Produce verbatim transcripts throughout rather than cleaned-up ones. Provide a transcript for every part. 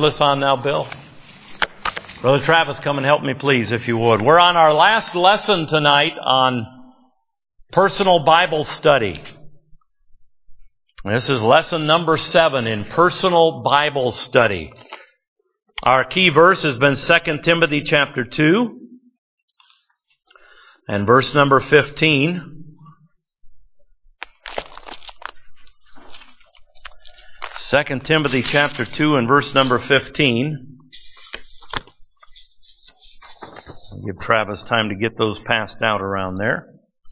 Evangelists on now, Bill? Brother Travis, come and help me, please, if you would. We're on our last lesson tonight on personal Bible study. This is lesson number seven in personal Bible study. Our key verse has been Second Timothy chapter two and verse number fifteen. Second Timothy chapter two and verse number fifteen. I'll give Travis time to get those passed out around there.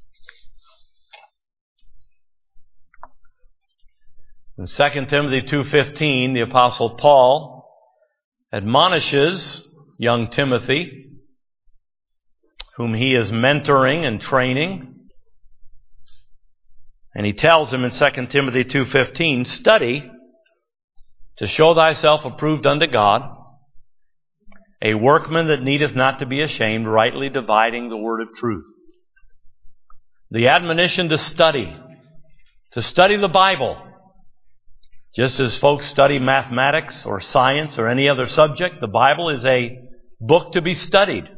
In Second Timothy two fifteen, the Apostle Paul admonishes young Timothy, whom he is mentoring and training. And he tells him in Second Timothy two fifteen, study to show thyself approved unto God, a workman that needeth not to be ashamed, rightly dividing the word of truth. The admonition to study, to study the Bible, just as folks study mathematics or science or any other subject, the Bible is a book to be studied.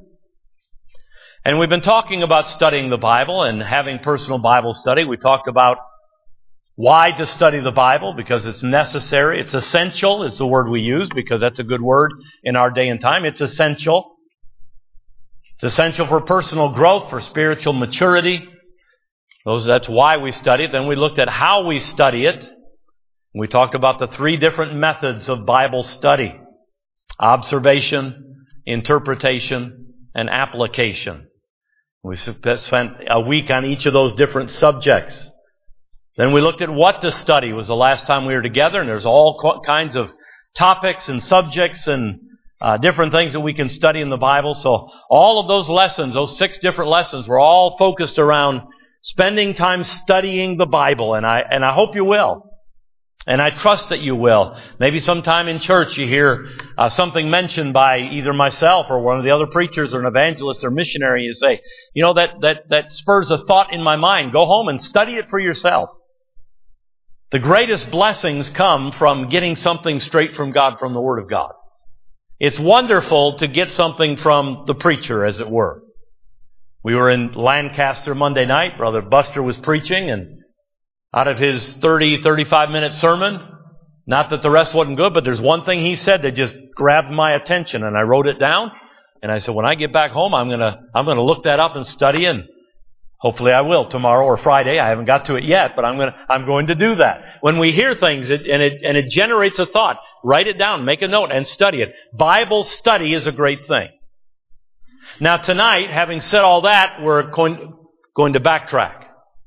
And we've been talking about studying the Bible and having personal Bible study. We talked about why to study the Bible, because it's necessary. It's essential is the word we use, because that's a good word in our day and time. It's essential. It's essential for personal growth, for spiritual maturity. Those, that's why we study it. Then we looked at how we study it. We talked about the three different methods of Bible study: observation, interpretation, and application. We spent a week on each of those different subjects. Then we looked at what to study. It was the last time we were together, and there's all kinds of topics and subjects and uh, different things that we can study in the Bible. So all of those lessons, those six different lessons, were all focused around spending time studying the Bible, and I and I hope you will. And I trust that you will. Maybe sometime in church you hear uh, something mentioned by either myself or one of the other preachers or an evangelist or missionary. You say, you know, that, that, that spurs a thought in my mind. Go home and study it for yourself. The greatest blessings come from getting something straight from God, from the Word of God. It's wonderful to get something from the preacher, as it were. We were in Lancaster Monday night. Brother Buster was preaching, and out of his thirty, thirty-five minute sermon, not that the rest wasn't good, but there's one thing he said that just grabbed my attention, and I wrote it down. And I said, when I get back home, I'm gonna, I'm gonna look that up and study, and hopefully I will tomorrow or Friday. I haven't got to it yet, but I'm gonna, I'm going to do that. When we hear things it, and it, and it generates a thought, write it down, make a note, and study it. Bible study is a great thing. Now tonight, having said all that, we're going, going to backtrack.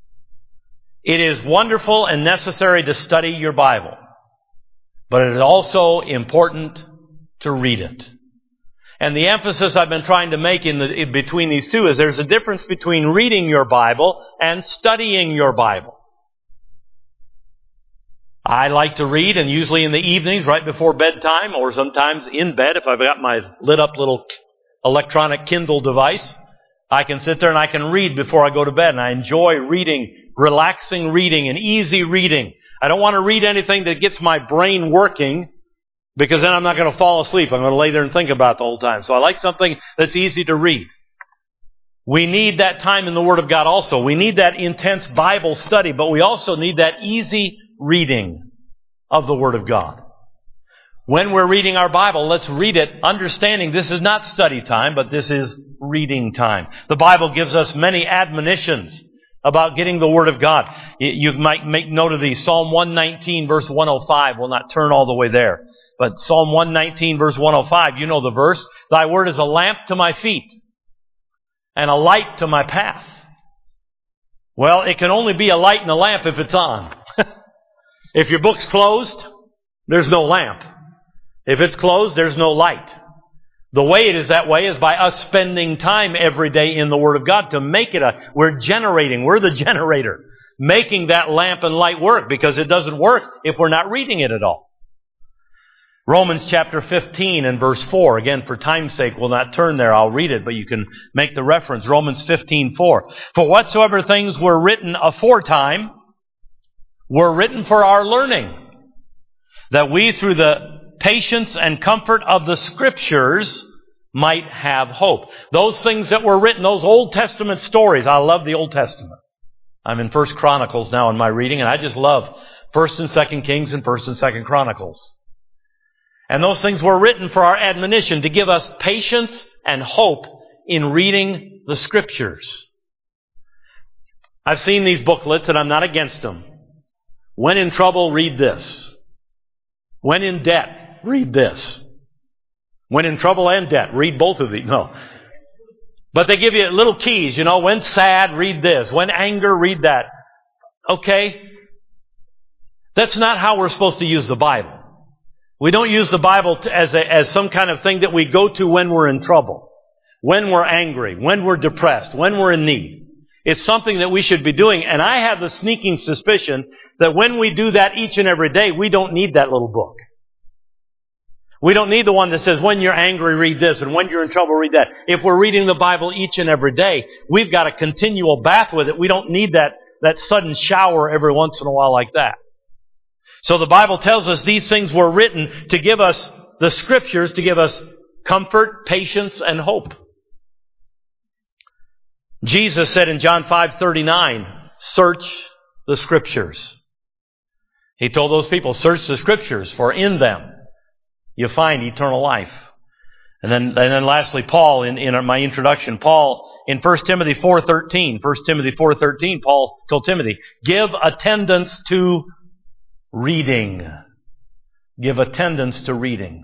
It is wonderful and necessary to study your Bible, but it is also important to read it. And the emphasis I've been trying to make in, the, in between these two is there's a difference between reading your Bible and studying your Bible. I like to read, and usually in the evenings right before bedtime, or sometimes in bed if I've got my lit up little electronic Kindle device, I can sit there and I can read before I go to bed, and I enjoy reading. Relaxing reading and easy reading. I don't want to read anything that gets my brain working, because then I'm not going to fall asleep. I'm going to lay there and think about it the whole time. So I like something that's easy to read. We need that time in the Word of God also. We need that intense Bible study, but we also need that easy reading of the Word of God. When we're reading our Bible, let's read it understanding this is not study time, but this is reading time. The Bible gives us many admonitions about getting the Word of God. You might make note of these. Psalm one nineteen, verse one oh five. We'll not turn all the way there. But Psalm one nineteen, verse one oh five, you know the verse. Thy Word is a lamp to my feet and a light to my path. Well, it can only be a light and a lamp if it's on. If your book's closed, there's no lamp. If it's closed, there's no light. The way it is that way is by us spending time every day in the Word of God to make it a, we're generating, we're the generator, making that lamp and light work, because it doesn't work if we're not reading it at all. Romans chapter fifteen and verse four, again for time's sake we'll not turn there, I'll read it, but you can make the reference. Romans fifteen four. For whatsoever things were written aforetime were written for our learning, that we through the patience and comfort of the Scriptures might have hope. Those things that were written, those Old Testament stories. I love the Old Testament. I'm in First Chronicles now in my reading, and I just love First and Second Kings and First and Second Chronicles. And those things were written for our admonition, to give us patience and hope in reading the Scriptures. I've seen these booklets, and I'm not against them. When in trouble, read this. When in debt, read this. When in trouble and debt, read both of these. No. But they give you little keys, you know. When sad, read this. When anger, read that. Okay? That's not how we're supposed to use the Bible. We don't use the Bible as a, as some kind of thing that we go to when we're in trouble, when we're angry, when we're depressed, when we're in need. It's something that we should be doing. And I have the sneaking suspicion that when we do that each and every day, we don't need that little book. We don't need the one that says, when you're angry, read this, and when you're in trouble, read that. If we're reading the Bible each and every day, we've got a continual bath with it. We don't need that, that sudden shower every once in a while like that. So the Bible tells us these things were written to give us the Scriptures, to give us comfort, patience, and hope. Jesus said in John five thirty-nine, search the Scriptures. He told those people, search the Scriptures, for in them you find eternal life. And then, and then lastly, Paul, in, in my introduction, Paul, in First Timothy four thirteen, First Timothy four thirteen, Paul told Timothy, give attendance to reading. Give attendance to reading.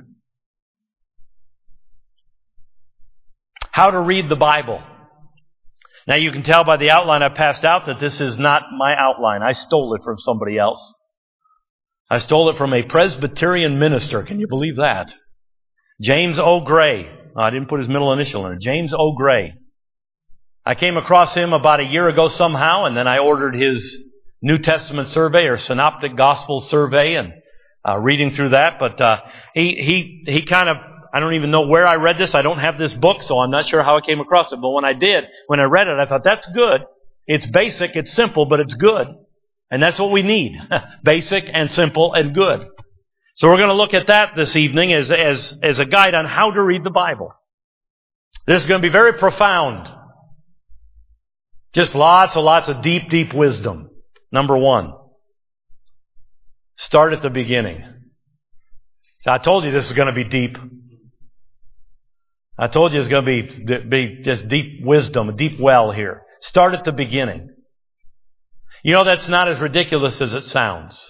How to read the Bible. Now you can tell by the outline I passed out that this is not my outline. I stole it from somebody else. I stole it from a Presbyterian minister. Can you believe that? James O. Gray. Oh, I didn't put his middle initial in it. James O. Gray. I came across him about a year ago somehow, and then I ordered his New Testament survey or Synoptic Gospel survey and uh, reading through that. But uh, he he he kind of, I don't even know where I read this. I don't have this book, so I'm not sure how I came across it. But when I did, when I read it, I thought, that's good. It's basic, it's simple, but it's good. And that's what we need. Basic and simple and good. So we're going to look at that this evening as, as, as a guide on how to read the Bible. This is going to be very profound. Just lots and lots of deep, deep wisdom. Number one, start at the beginning. So I told you this is going to be deep. I told you it's going to be, be just deep wisdom, a deep well here. Start at the beginning. You know, that's not as ridiculous as it sounds.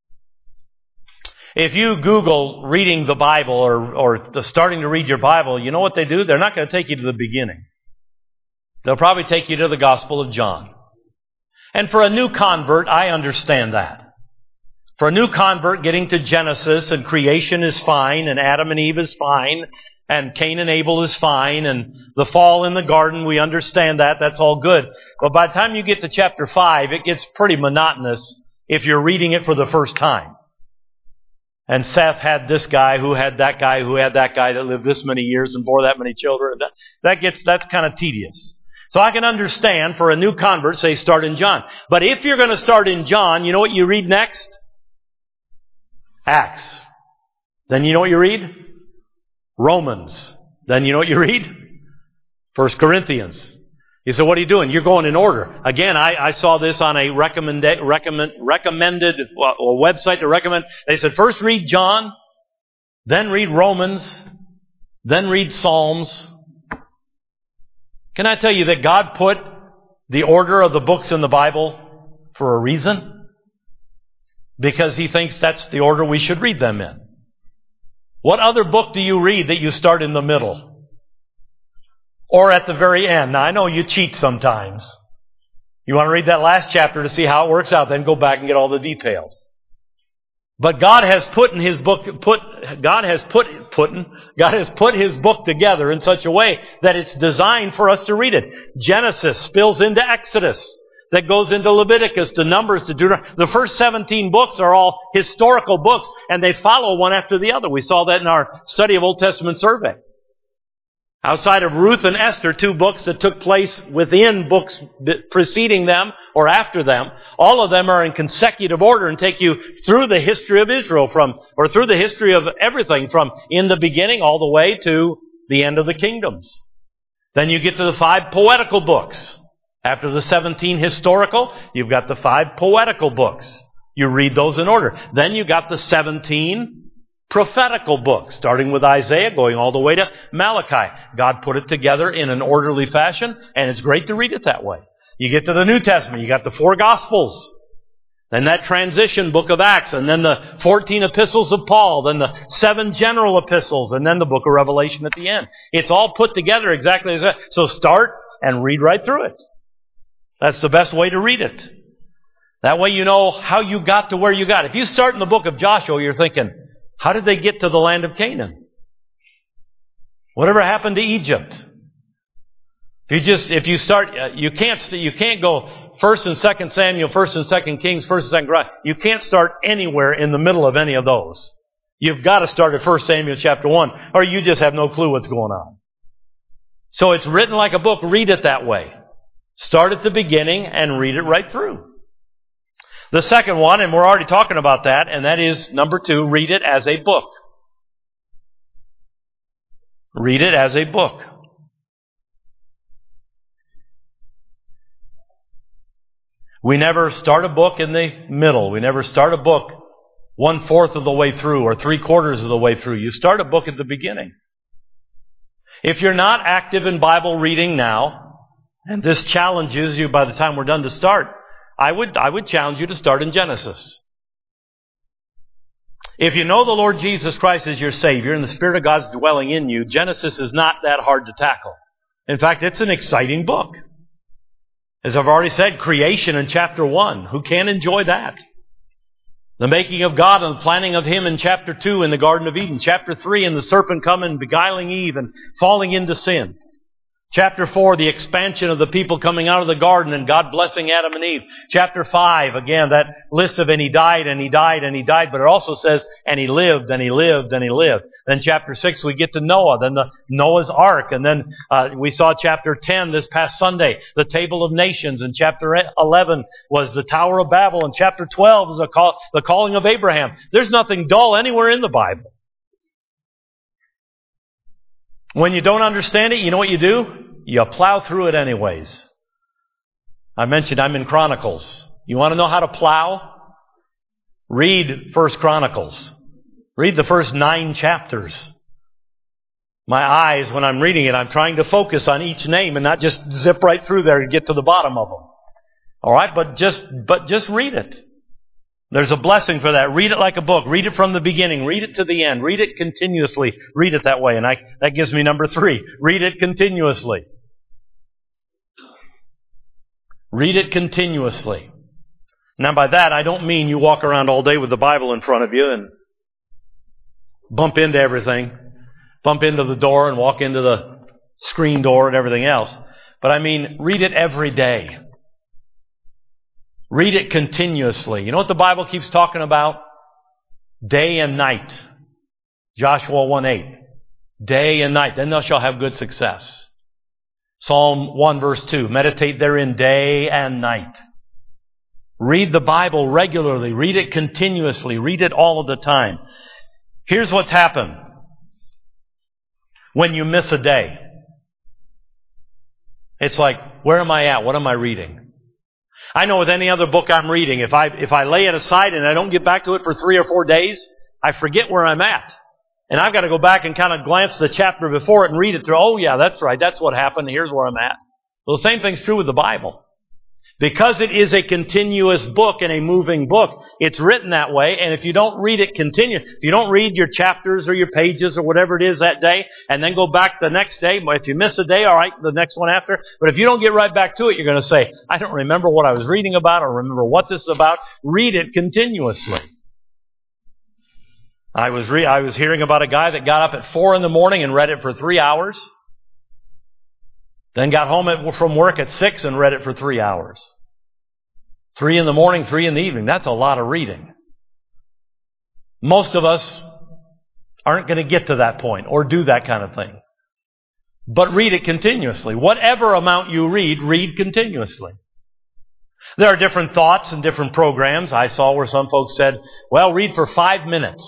If you Google reading the Bible or, or starting to read your Bible, you know what they do? They're not going to take you to the beginning. They'll probably take you to the Gospel of John. And for a new convert, I understand that. For a new convert, getting to Genesis and creation is fine, and Adam and Eve is fine, and Cain and Abel is fine, and the fall in the garden, we understand that. That's all good. But by the time you get to chapter five, it gets pretty monotonous if you're reading it for the first time. And Seth had this guy who had that guy who had that guy that lived this many years and bore that many children. That, that gets, that's kind of tedious. So I can understand for a new convert, say start in John. But if you're going to start in John, you know what you read next? Acts. Then you know what you read? Romans. Then you know what you read? First Corinthians. You say, what are you doing? You're going in order. Again, I, I saw this on a recommend, recommend, recommended well, a website to recommend. They said, first read John, then read Romans, then read Psalms. Can I tell you that God put the order of the books in the Bible for a reason? Because He thinks that's the order we should read them in. What other book do you read that you start in the middle? Or at the very end? Now, I know you cheat sometimes. You want to read that last chapter to see how it works out, then go back and get all the details. But God has put in His book, put, God has put, putting, God has put His book together in such a way that it's designed for us to read it. Genesis spills into Exodus, that goes into Leviticus, to Numbers, to Deuteronomy. The first seventeen books are all historical books, and they follow one after the other. We saw that in our study of Old Testament survey. Outside of Ruth and Esther, two books that took place within books preceding them or after them, all of them are in consecutive order and take you through the history of Israel from, or through the history of everything from in the beginning all the way to the end of the kingdoms. Then you get to the five poetical books. After the seventeen historical, you've got the five poetical books. You read those in order. Then you got the seventeen prophetical books, starting with Isaiah, going all the way to Malachi. God put it together in an orderly fashion, and it's great to read it that way. You get to the New Testament, you got the four Gospels, then that transition book of Acts, and then the fourteen epistles of Paul, then the seven general epistles, and then the book of Revelation at the end. It's all put together exactly as that. So start and read right through it. That's the best way to read it. That way you know how you got to where you got. If you start in the book of Joshua, you're thinking, how did they get to the land of Canaan? Whatever happened to Egypt? If you just, if you start, uh, you can't, you can't go First and Second Samuel, First and Second Kings, First and Second Chronicles. You can't start anywhere in the middle of any of those. You've got to start at First Samuel chapter one, or you just have no clue what's going on. So it's written like a book. Read it that way. Start at the beginning and read it right through. The second one, and we're already talking about that, and that is number two, read it as a book. Read it as a book. We never start a book in the middle. We never start a book one-fourth of the way through or three-quarters of the way through. You start a book at the beginning. If you're not active in Bible reading now, and this challenges you by the time we're done to start, I would, I would challenge you to start in Genesis. If you know the Lord Jesus Christ as your Savior and the Spirit of God's dwelling in you, Genesis is not that hard to tackle. In fact, it's an exciting book. As I've already said, creation in chapter one. Who can enjoy that? The making of God and the planning of Him in chapter two in the Garden of Eden. Chapter three, and the serpent coming, beguiling Eve and falling into sin. Chapter four, the expansion of the people coming out of the garden and God blessing Adam and Eve. Chapter five, again, that list of and he died and he died and he died, but it also says, and he lived and he lived and he lived. Then chapter six, we get to Noah, then the Noah's Ark, and then uh, we saw chapter ten this past Sunday, the Table of Nations, and chapter eleven was the Tower of Babel, and chapter twelve is the, call, the calling of Abraham. There's nothing dull anywhere in the Bible. When you don't understand it, you know what you do? You plow through it anyways. I mentioned I'm in Chronicles. You want to know how to plow? Read First Chronicles. Read the first nine chapters. My eyes, when I'm reading it, I'm trying to focus on each name and not just zip right through there and get to the bottom of them. All right, but just but just read it. There's a blessing for that. Read it like a book. Read it from the beginning. Read it to the end. Read it continuously. Read it that way. And I, that gives me number three. Read it continuously. Read it continuously. Now by that, I don't mean you walk around all day with the Bible in front of you and bump into everything. Bump into the door and walk into the screen door and everything else. But I mean, read it every day. Read it continuously. You know what the Bible keeps talking about? Day and night. Joshua one eight. Day and night. Then thou shalt have good success. Psalm one verse two. Meditate therein day and night. Read the Bible regularly. Read it continuously. Read it all of the time. Here's what's happened when you miss a day. It's like, where am I at? What am I reading? I know with any other book I'm reading, if I if I lay it aside and I don't get back to it for three or four days, I forget where I'm at. And I've got to go back and kind of glance the chapter before it and read it through. Oh yeah, that's right. That's what happened. Here's where I'm at. Well, the same thing's true with the Bible. Because it is a continuous book and a moving book, it's written that way. And if you don't read it continue, if you don't read your chapters or your pages or whatever it is that day, and then go back the next day, if you miss a day, all right, the next one after. But if you don't get right back to it, you're going to say, I don't remember what I was reading about or remember what this is about. Read it continuously. I was re- I was hearing about a guy that got up at four in the morning and read it for three hours. Then got home at, from work at six and read it for three hours. Three in the morning, three in the evening. That's a lot of reading. Most of us aren't going to get to that point or do that kind of thing. But read it continuously. Whatever amount you read, read continuously. There are different thoughts and different programs. I saw where some folks said, well, read for five minutes.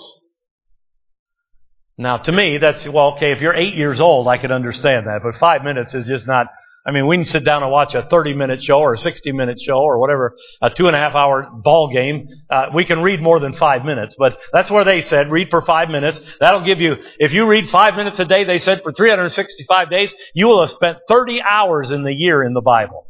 Now, to me, that's, well, okay, if you're eight years old, I could understand that. But five minutes is just not, I mean, we can sit down and watch a thirty-minute show or a sixty-minute show or whatever, a two-and-a-half-hour ball game. Uh, we can read more than five minutes. But that's where they said, read for five minutes. That'll give you, if you read five minutes a day, they said, for three hundred sixty-five days, you will have spent thirty hours in the year in the Bible.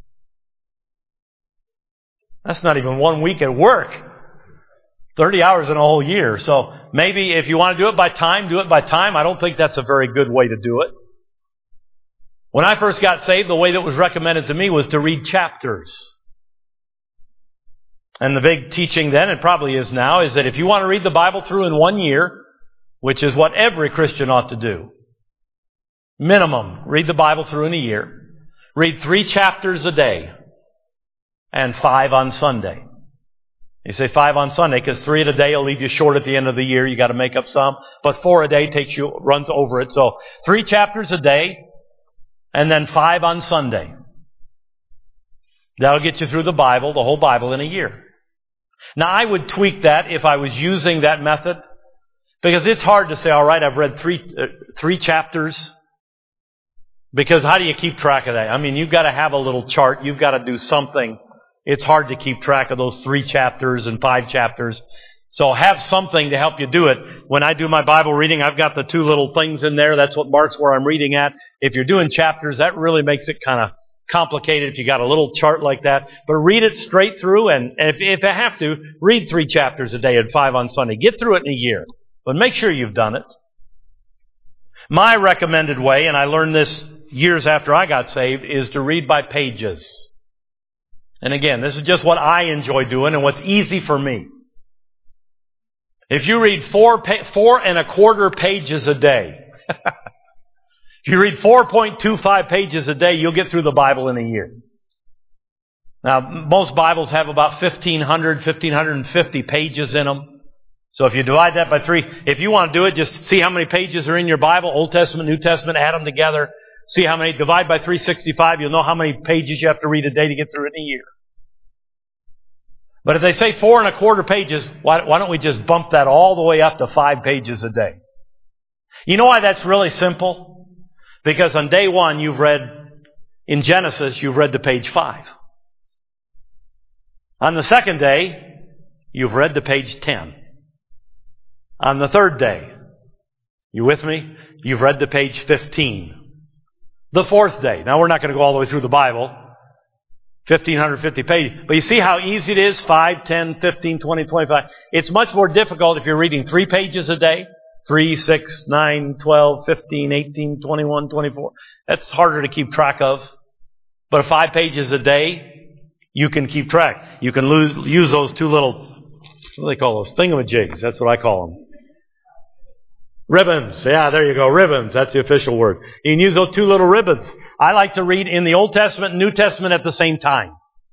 That's not even one week at work. thirty hours in a whole year. So maybe if you want to do it by time, do it by time. I don't think that's a very good way to do it. When I first got saved, the way that was recommended to me was to read chapters. And the big teaching then, and probably is now, is that if you want to read the Bible through in one year, which is what every Christian ought to do, minimum, read the Bible through in a year, read three chapters a day, and five on Sunday. You say five on Sunday because three a day will leave you short at the end of the year. You got to make up some. But four a day takes you, runs over it. So three chapters a day and then five on Sunday. That'll get you through the Bible, the whole Bible in a year. Now I would tweak that if I was using that method because it's hard to say, all right, I've read three, uh, three chapters. Because how do you keep track of that? I mean, you've got to have a little chart. You've got to do something. It's hard to keep track of those three chapters and five chapters. So have something to help you do it. When I do my Bible reading, I've got the two little things in there. That's what marks where I'm reading at. If you're doing chapters, that really makes it kind of complicated if you got a little chart like that. But read it straight through, and if, if you have to, read three chapters a day and five on Sunday. Get through it in a year. But make sure you've done it. My recommended way, and I learned this years after I got saved, is to read by pages. And again, this is just what I enjoy doing and what's easy for me. If you read four, pa- four and a quarter pages a day, if you read four point two five pages a day, you'll get through the Bible in a year. Now, most Bibles have about fifteen hundred, fifteen fifty pages in them. So if you divide that by three, if you want to do it, just see how many pages are in your Bible, Old Testament, New Testament, add them together. See how many, divide by three hundred sixty-five, you'll know how many pages you have to read a day to get through it in a year. But if they say four and a quarter pages, why, why don't we just bump that all the way up to five pages a day? You know why that's really simple? Because on day one, you've read, in Genesis, you've read to page five. On the second day, you've read to page ten. On the third day, you with me? You've read to page fifteen. The fourth day. Now, we're not going to go all the way through the Bible. fifteen fifty pages. But you see how easy it is? five, ten, fifteen, twenty, twenty-five. It's much more difficult if you're reading three pages a day. three, six, nine, twelve, fifteen, eighteen, twenty-one, twenty-four. That's harder to keep track of. But if five pages a day, you can keep track. You can lose, use those two little, what do they call those? Thingamajigs. That's what I call them. Ribbons. Yeah, there you go. Ribbons. That's the official word. You can use those two little ribbons. I like to read in the Old Testament and New Testament at the same time.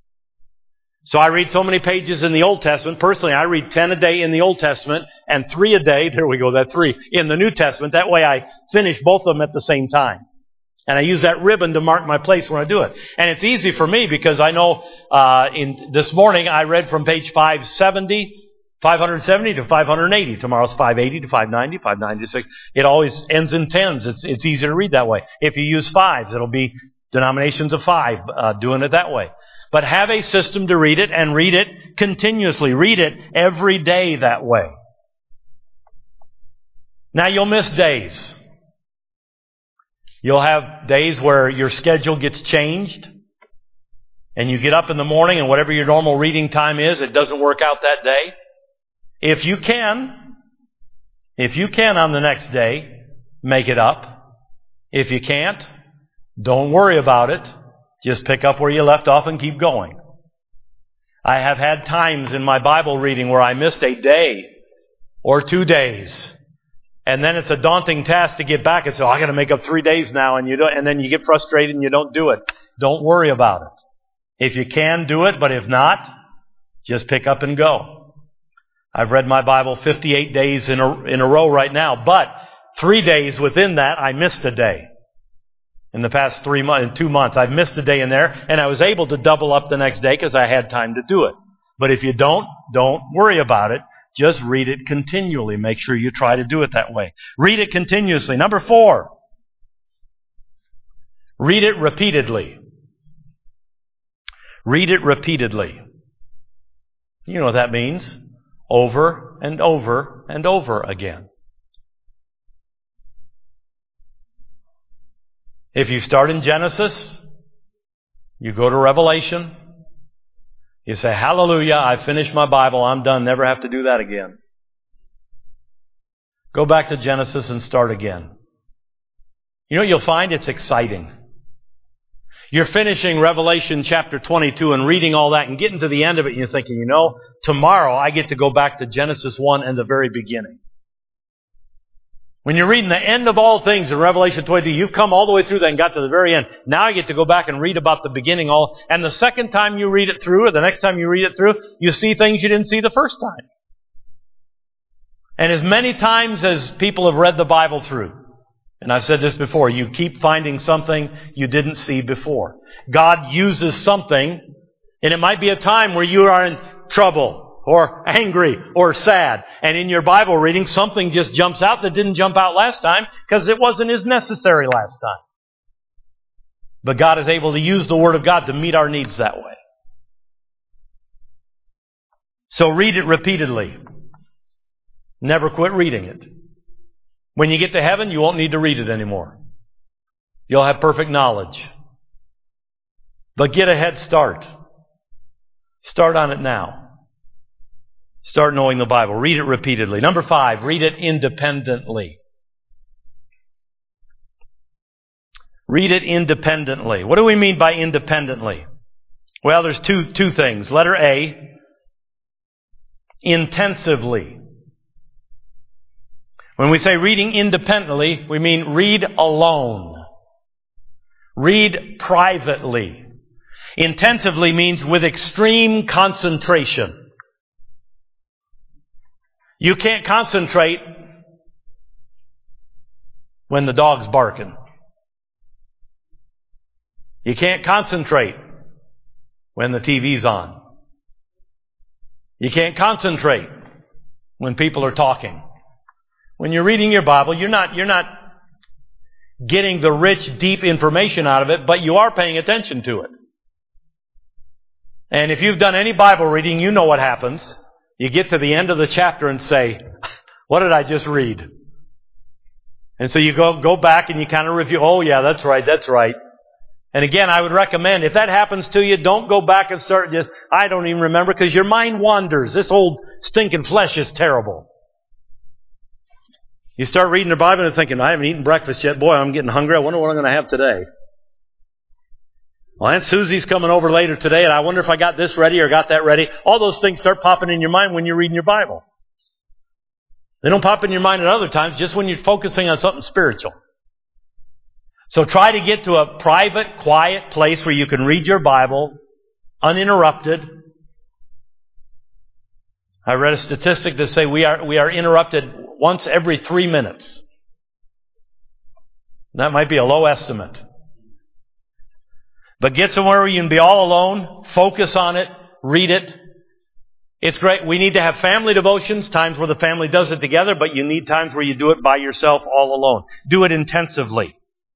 So I read so many pages in the Old Testament. Personally, I read ten a day in the Old Testament and three a day, there we go, that three, in the New Testament. That way I finish both of them at the same time. And I use that ribbon to mark my place when I do it. And it's easy for me because I know uh, in this morning I read from page five seventy, five seventy to five eighty. Tomorrow's five eighty to five ninety, five ninety-six. It always ends in tens. It's it's easier to read that way. If you use fives, it'll be denominations of five, uh, doing it that way. But have a system to read it and read it continuously. Read it every day that way. Now you'll miss days. You'll have days where your schedule gets changed and you get up in the morning and whatever your normal reading time is, it doesn't work out that day. If you can, if you can on the next day, make it up. If you can't, don't worry about it. Just pick up where you left off and keep going. I have had times in my Bible reading where I missed a day or two days. And then it's a daunting task to get back and say, oh, I got to make up three days now. And you don't, and then you get frustrated and you don't do it. Don't worry about it. If you can, do it. But if not, just pick up and go. I've read my Bible fifty-eight days in a, in a row right now. But three days within that, I missed a day. In the past three months, two months, I've missed a day in there, and I was able to double up the next day because I had time to do it. But if you don't, don't worry about it. Just read it continually. Make sure you try to do it that way. Read it continuously. Number four, read it repeatedly. Read it repeatedly. You know what that means. Over and over and over again. If you start in Genesis, you go to Revelation, you say, hallelujah, I finished my Bible, I'm done, never have to do that again. Go back to Genesis and start again. You know what you'll find? It's exciting. You're finishing Revelation chapter twenty-two and reading all that and getting to the end of it and you're thinking, you know, tomorrow I get to go back to Genesis one and the very beginning. When you're reading the end of all things in Revelation twenty-two, you've come all the way through that and got to the very end. Now I get to go back and read about the beginning all. And the second time you read it through, or the next time you read it through, you see things you didn't see the first time. And as many times as people have read the Bible through, and I've said this before, you keep finding something you didn't see before. God uses something, and it might be a time where you are in trouble, or angry, or sad. And in your Bible reading, something just jumps out that didn't jump out last time because it wasn't as necessary last time. But God is able to use the Word of God to meet our needs that way. So read it repeatedly. Never quit reading it. When you get to heaven, you won't need to read it anymore. You'll have perfect knowledge. But get a head start. Start on it now. Start knowing the Bible. Read it repeatedly. Number five, read it independently. Read it independently. What do we mean by independently? Well, there's two, two things. Letter A, intensively. When we say reading independently, we mean read alone. Read privately. Intensively means with extreme concentration. You can't concentrate when the dog's barking. You can't concentrate when the T V's on. You can't concentrate when people are talking. When you're reading your Bible, you're not, you're not getting the rich, deep information out of it, but you are paying attention to it. And if you've done any Bible reading, you know what happens. You get to the end of the chapter and say, what did I just read? And so you go, go back and you kind of review, oh yeah, that's right, that's right. And again, I would recommend, if that happens to you, don't go back and start just, I don't even remember, because your mind wanders. This old stinking flesh is terrible. You start reading the Bible and thinking, I haven't eaten breakfast yet. Boy, I'm getting hungry. I wonder what I'm going to have today. Well, Aunt Susie's coming over later today, and I wonder if I got this ready or got that ready. All those things start popping in your mind when you're reading your Bible. They don't pop in your mind at other times, just when you're focusing on something spiritual. So try to get to a private, quiet place where you can read your Bible uninterrupted. I read a statistic that say we are we are interrupted once every three minutes. That might be a low estimate. But get somewhere where you can be all alone, focus on it, read it. It's great. We need to have family devotions, times where the family does it together, but you need times where you do it by yourself all alone. Do it intensively.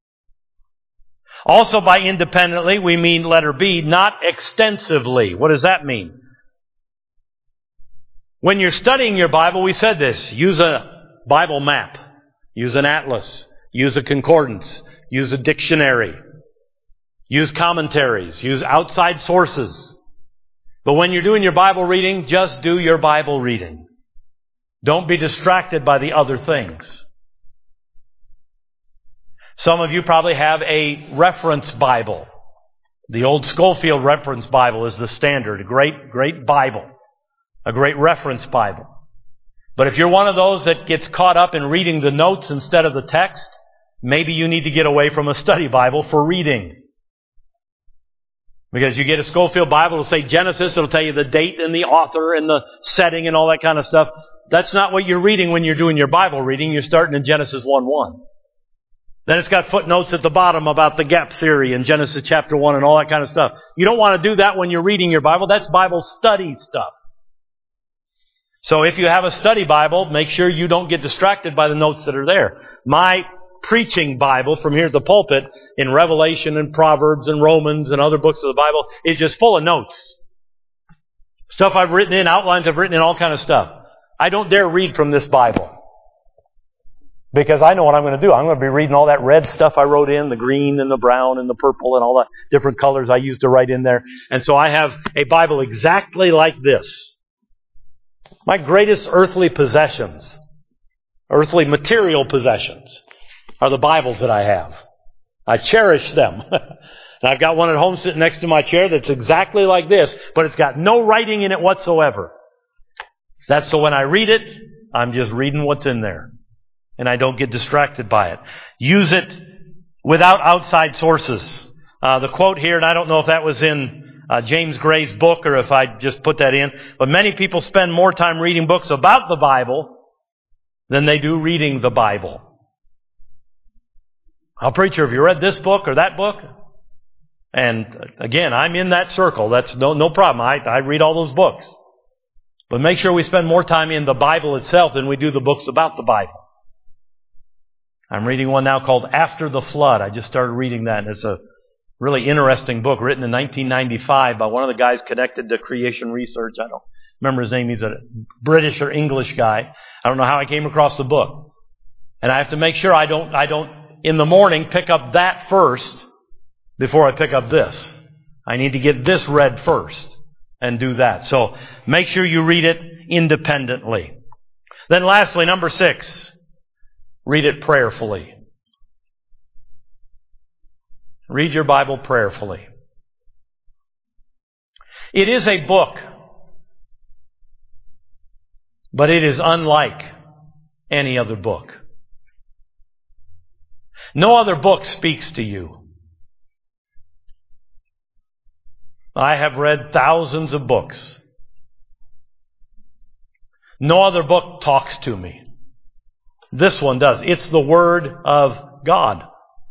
Also by independently, we mean letter B, not extensively. What does that mean? When you're studying your Bible, we said this, use a Bible map, use an atlas, use a concordance, use a dictionary. Use commentaries. Use outside sources. But when you're doing your Bible reading, just do your Bible reading. Don't be distracted by the other things. Some of you probably have a reference Bible. The old Schofield Reference Bible is the standard. A great, great Bible. A great reference Bible. But if you're one of those that gets caught up in reading the notes instead of the text, maybe you need to get away from a study Bible for reading. Because you get a Schofield Bible, it'll say Genesis, it'll tell you the date and the author and the setting and all that kind of stuff. That's not what you're reading when you're doing your Bible reading. You're starting in Genesis one one. Then it's got footnotes at the bottom about the gap theory in Genesis chapter one and all that kind of stuff. You don't want to do that when you're reading your Bible. That's Bible study stuff. So if you have a study Bible, make sure you don't get distracted by the notes that are there. My preaching Bible from here at the pulpit in Revelation and Proverbs and Romans and other books of the Bible is just full of notes. Stuff I've written in, outlines I've written in, all kind of stuff. I don't dare read from this Bible. Because I know what I'm going to do. I'm going to be reading all that red stuff I wrote in, the green and the brown and the purple and all the different colors I used to write in there. And so I have a Bible exactly like this. My greatest earthly possessions, earthly material possessions, are the Bibles that I have. I cherish them. And I've got one at home sitting next to my chair that's exactly like this, but it's got no writing in it whatsoever. That's so when I read it, I'm just reading what's in there. And I don't get distracted by it. Use it without outside sources. Uh, the quote here, and I don't know if that was in uh, James Gray's book or if I just put that in, but many people spend more time reading books about the Bible than they do reading the Bible. Oh, preacher, have you read this book or that book? And again, I'm in that circle. That's no, no problem. I, I read all those books. But make sure we spend more time in the Bible itself than we do the books about the Bible. I'm reading one now called After the Flood. I just started reading that, and it's a really interesting book written in nineteen ninety-five by one of the guys connected to creation research. I don't remember his name. He's a British or English guy. I don't know how I came across the book. And I have to make sure I don't, I don't, in the morning, pick up that first before I pick up this. I need to get this read first and do that. So make sure you read it independently. Then lastly, number six. Read it prayerfully. Read your Bible prayerfully. It is a book, but it is unlike any other book. No other book speaks to you. I have read thousands of books. No other book talks to me. This one does. It's the Word of God.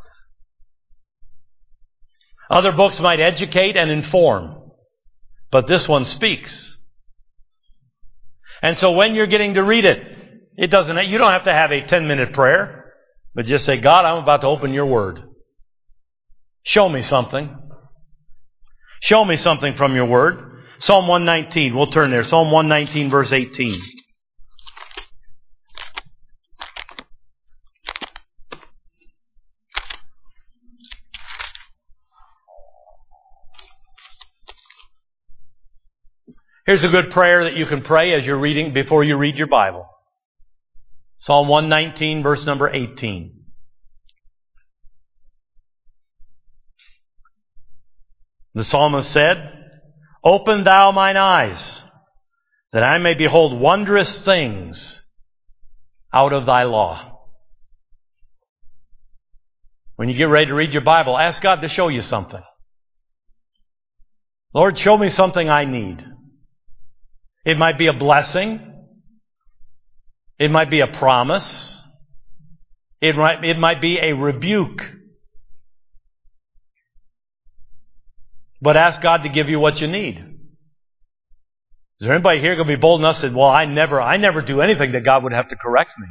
Other books might educate and inform, but this one speaks. And so when you're getting to read it, it doesn't, you don't have to have a ten-minute prayer, but just say, God, I'm about to open your Word. Show me something. Show me something from your Word. Psalm one nineteen, we'll turn there. Psalm one nineteen, verse eighteen. Here's a good prayer that you can pray as you're reading, before you read your Bible. Psalm one nineteen, verse number eighteen. The psalmist said, Open thou mine eyes, that I may behold wondrous things out of thy law. When you get ready to read your Bible, ask God to show you something. Lord, show me something I need. It might be a blessing. It might be a promise. It might, it might be a rebuke. But ask God to give you what you need. Is there anybody here going to be bold enough to say, well, I never, I never do anything that God would have to correct me?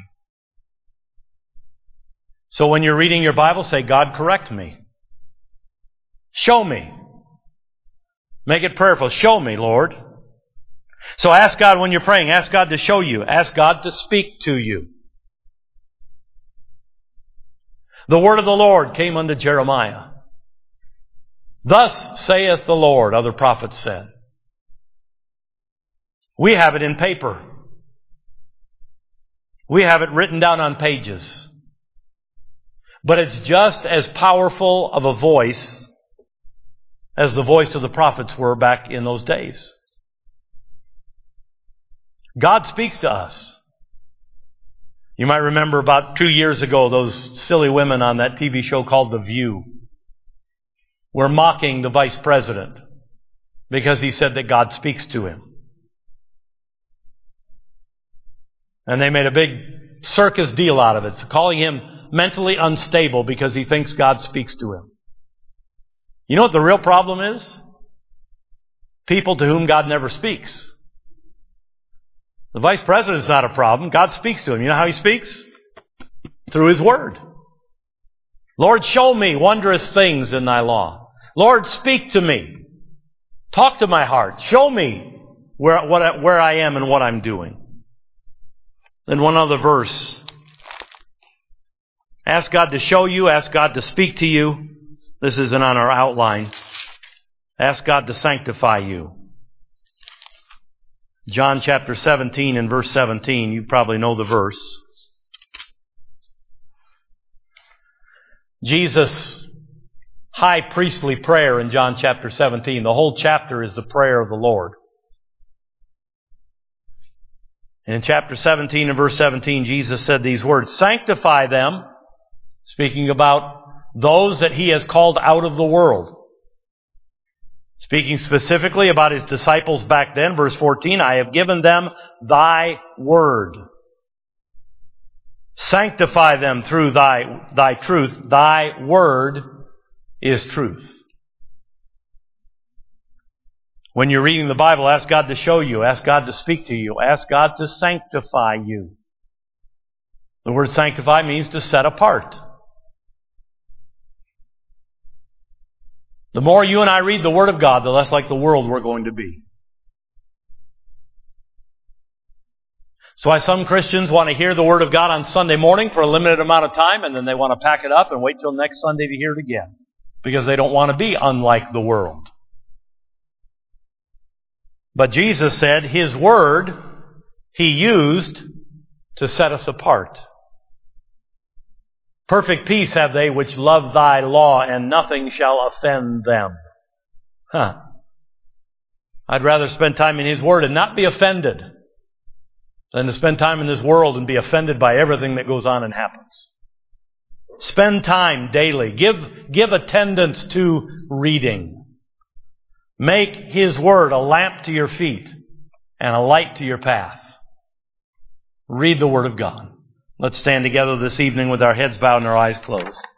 So when you're reading your Bible, say, God, correct me. Show me. Make it prayerful. Show me, Lord. So ask God when you're praying, ask God to show you. Ask God to speak to you. The word of the Lord came unto Jeremiah. Thus saith the Lord, other prophets said. We have it in paper. We have it written down on pages. But it's just as powerful of a voice as the voice of the prophets were back in those days. God speaks to us. You might remember about two years ago, those silly women on that T V show called The View were mocking the vice president because he said that God speaks to him. And they made a big circus deal out of it, so calling him mentally unstable because he thinks God speaks to him. You know what the real problem is? People to whom God never speaks. The vice president is not a problem. God speaks to him. You know how he speaks? Through his word. Lord, show me wondrous things in thy law. Lord, speak to me. Talk to my heart. Show me where, what, where I am and what I'm doing. Then one other verse. Ask God to show you. Ask God to speak to you. This isn't on our outline. Ask God to sanctify you. John chapter seventeen and verse seventeen. You probably know the verse. Jesus' high priestly prayer in John chapter seventeen. The whole chapter is the prayer of the Lord. And in chapter seventeen and verse seventeen, Jesus said these words, sanctify them, speaking about those that he has called out of the world. Speaking specifically about his disciples back then, verse fourteen, I have given them thy word. Sanctify them through thy, thy truth. Thy word is truth. When you're reading the Bible, ask God to show you. Ask God to speak to you. Ask God to sanctify you. The word sanctify means to set apart. The more you and I read the Word of God, the less like the world we're going to be. That's why some Christians want to hear the Word of God on Sunday morning for a limited amount of time, and then they want to pack it up and wait till next Sunday to hear it again. Because they don't want to be unlike the world. But Jesus said His Word He used to set us apart. Perfect peace have they which love thy law, and nothing shall offend them. Huh. I'd rather spend time in His Word and not be offended than to spend time in this world and be offended by everything that goes on and happens. Spend time daily. Give, give attendance to reading. Make His Word a lamp to your feet and a light to your path. Read the Word of God. Let's stand together this evening with our heads bowed and our eyes closed.